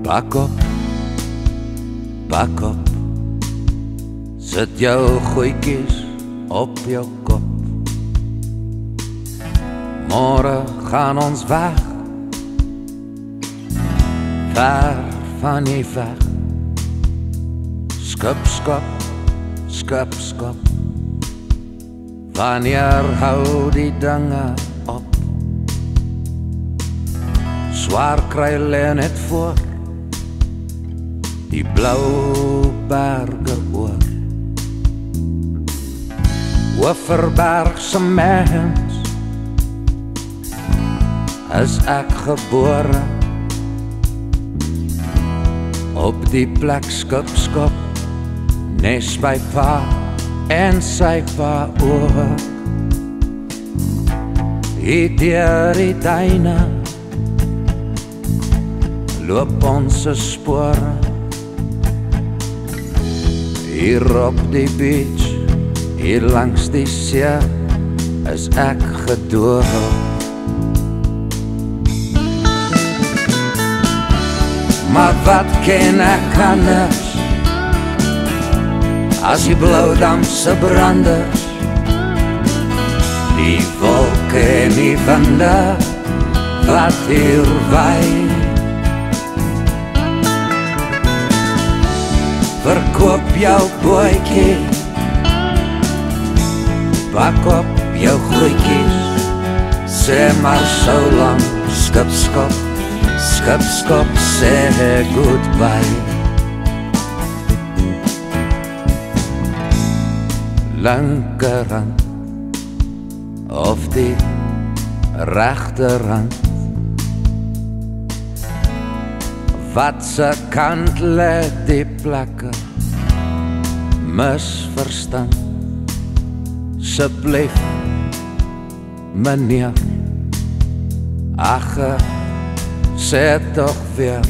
Pak op, sit jou goedjies op jou kop. Môre gaan ons weg, ver van die weg. Skip, skop, skip, skop. Wanneer hou die dinge op? Swaar kry lê net voor die blou berge oor. Oeverbergse mens is ek gebore, op die plek skip, skop, nes by pa en sy pa ook. Hier deur die duine loop ons spore, hier op die beach, hier langs die see, is ek gedoop. Maar wat ken ek anders as die Blauwdamse branders, die wolke en die winde wat hier waai. Verkoop jou bootjie, pak op jou goedjies, sê maar so lang, skip, skop, skip, skop, sê goodbye. Linkerhand of die regterhand, wat se kant lê die plekke, misverstand, asseblief meneer, ag, sê tog weer,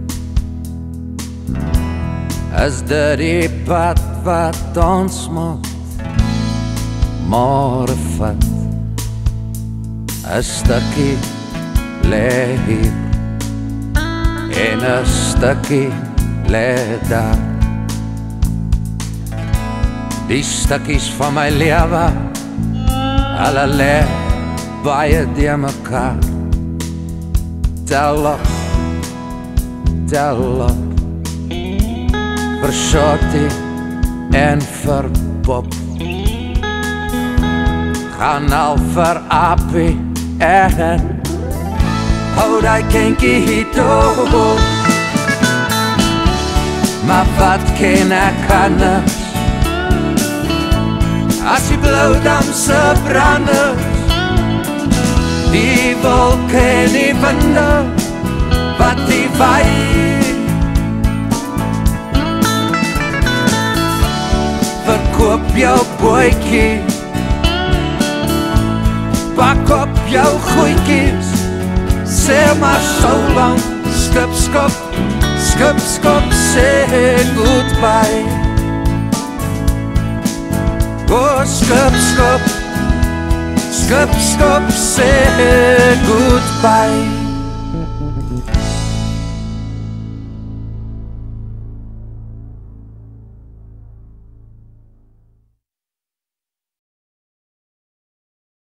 is dit die pad wat ons moet môre vat? 'n stukkie lê hier en 'n stukkie lê daar. Die stukkies van my lewe, hulle lê baie deur mekaar. Tel op, vir Shorty en vir Bob, gaan al vir Appie en hou die kinkie hiertoe. Maar wat ken ek anders as die Blauwdamse branders, die wolke en die winde wat die waai. Verkoop jou bootjie, pak op jou goedjies, sê maar so lang, skip, skop, skip, skop, sê goodbye. Oh, skip, skop, skip, skop, sê goodbye.